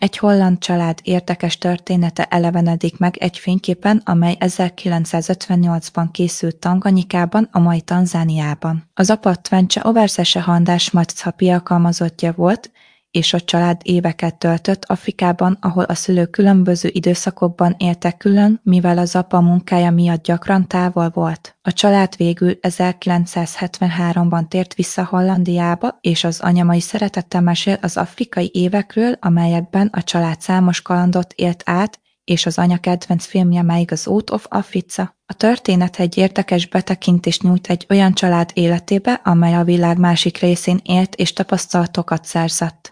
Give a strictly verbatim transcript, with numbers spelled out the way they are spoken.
Egy holland család érdekes története elevenedik meg egy fényképen, amely ezerkilencszázötvennyolcban készült Tanganyikában, a mai Tanzániában. Az apa Twentse Oversese Handás Matszapi alkalmazottja volt, és a család éveket töltött Afrikában, ahol a szülők különböző időszakokban éltek külön, mivel az apa munkája miatt gyakran távol volt. A család végül ezerkilencszázhetvenháromban tért vissza Hollandiába, és az anya mai szeretettel mesél az afrikai évekről, amelyekben a család számos kalandot élt át, és az anya kedvenc filmje melyik az Out of Africa. A történet egy érdekes betekintést nyújt egy olyan család életébe, amely a világ másik részén élt és tapasztalatokat szerzett.